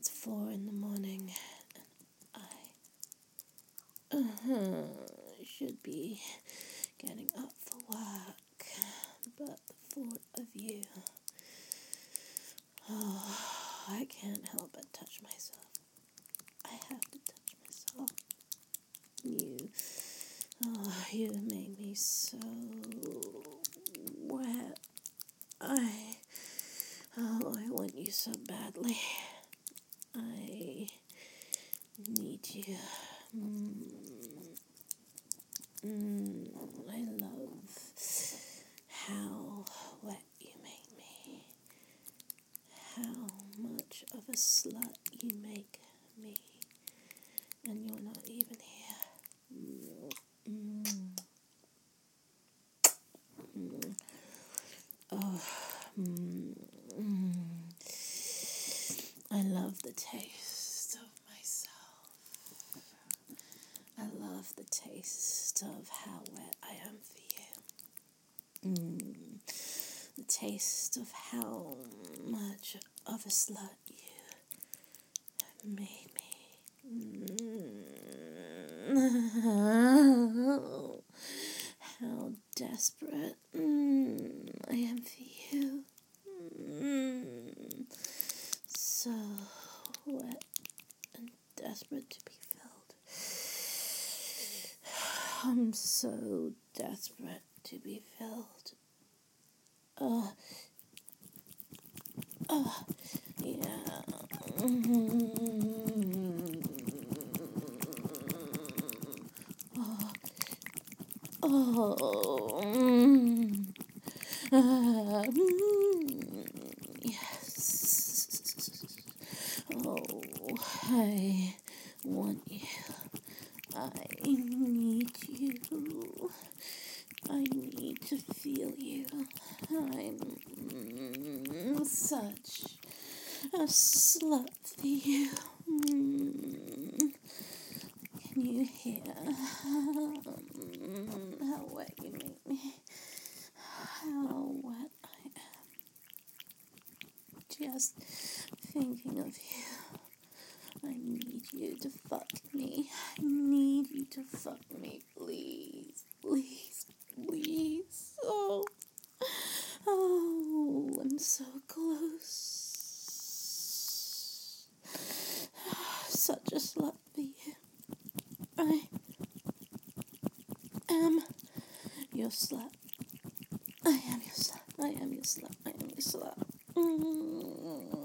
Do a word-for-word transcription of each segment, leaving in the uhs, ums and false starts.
It's four in the morning, and I uh-huh, should be getting up for work, but the thought of you, oh, I can't help but touch myself. I have to touch myself. You, oh, you made me so wet. I, oh, I want you so badly. I need you. Mm, mm, I love how wet you make me. How much of a slut you make me. And you're not even here. Mm, mm, oh, mm, mm. I love the taste of myself. I love the taste of how wet I am for you. Mm. The taste of how much of a slut you have made me. Mm. How desperate mm, I am for you. Mm. So wet and desperate to be filled. I'm so desperate to be filled. Uh, uh, yeah. Mm-hmm. Oh, oh, mm. Uh, mm. Yes. Oh, I want you. I need you. I need to feel you. I'm mm, such a slut for you. Mm. Can you hear mm, how wet you make me? How wet I am. Just thinking of you. I need you to fuck me. I need you to fuck me, please. Please, please. Oh, oh, I'm so close. Such a slut for you. I am your slut. I am your slut. I am your slut. I am your slut. Mm-hmm.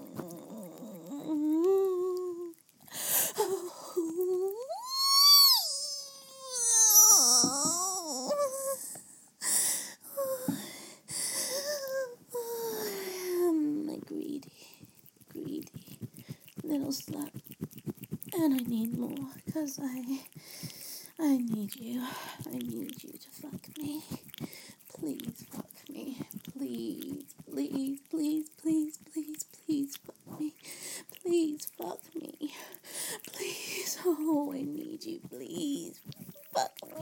I'm a greedy, greedy little slut, and I need more, because I, I need you, I need you to fuck me, please fuck me, please, please, please, please, please, please fuck me, please fuck me, please, oh, I need you, please, fuck me.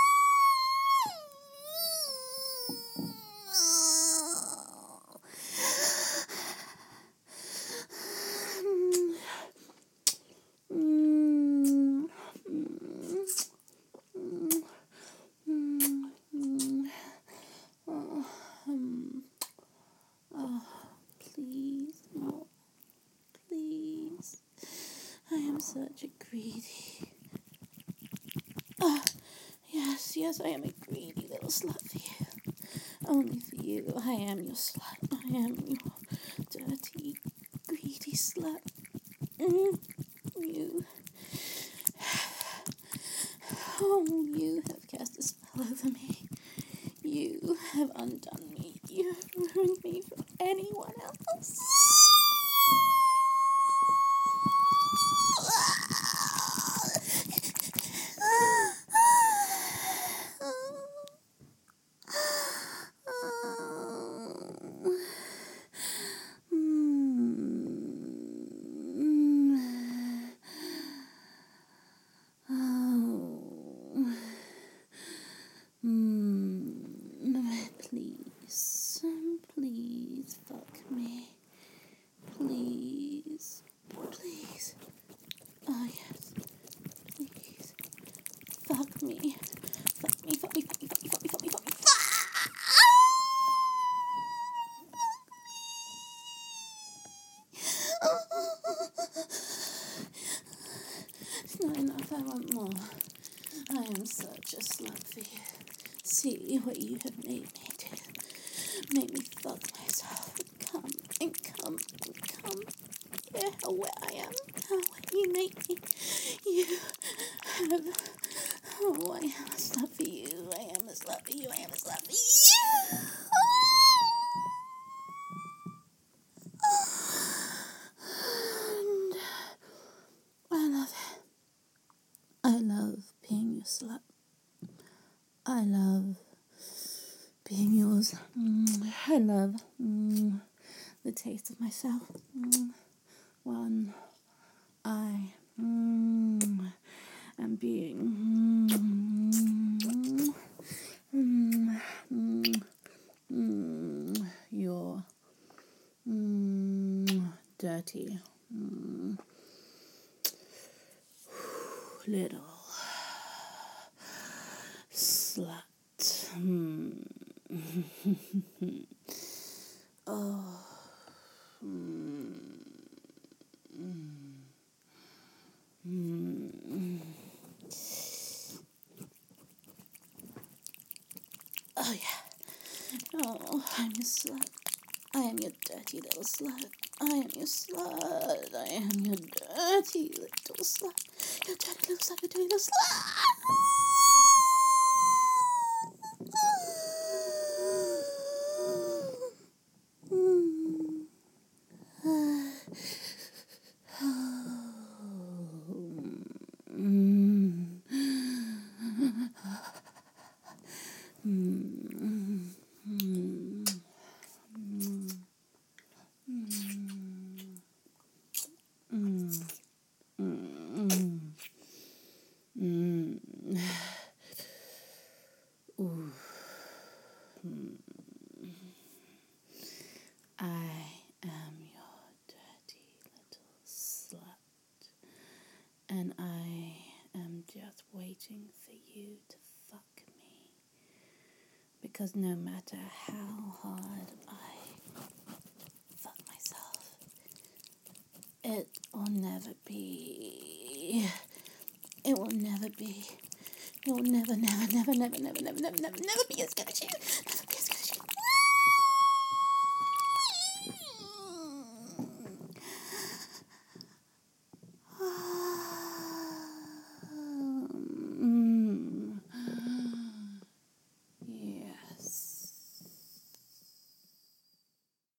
Such a greedy. Ah, yes, yes, I am a greedy little slut for you. Only for you. I am your slut. I am your dirty, greedy slut. Mm, you. Oh, you have cast a spell over me. You have undone me. You have ruined me for anyone else. Please, please fuck me. me. Fuck me, fuck me, fuck me, fuck me, fuck me, fuck me, fuck me. It's not enough, I want more. I am such a slut for you. See what you have made me do. Make me fuck myself and come and come and come. Yeah, how where I am. How you make me. You have. Oh, I am a slut for you. I am a slut for you. I am a slut for you. And I love it. I love being your slut. I love being yours. Mm, I love mm, the taste of myself. Mm, when I mm, am being mm, mm, mm, mm, your mm, dirty mm, little slut. Mm. Oh. Mm. Mm. Oh yeah. Oh, I'm your slut. I am your dirty little slut. I am your slut. I am your dirty little slut. Your dirty little slut. Your dirty little slut. I am your dirty little slut, and I am just waiting for you to fuck me, because no matter how hard I fuck myself, it will never be, it will never be, it will never, never, never, never, never, never, never, never, never be as good as you, never be as good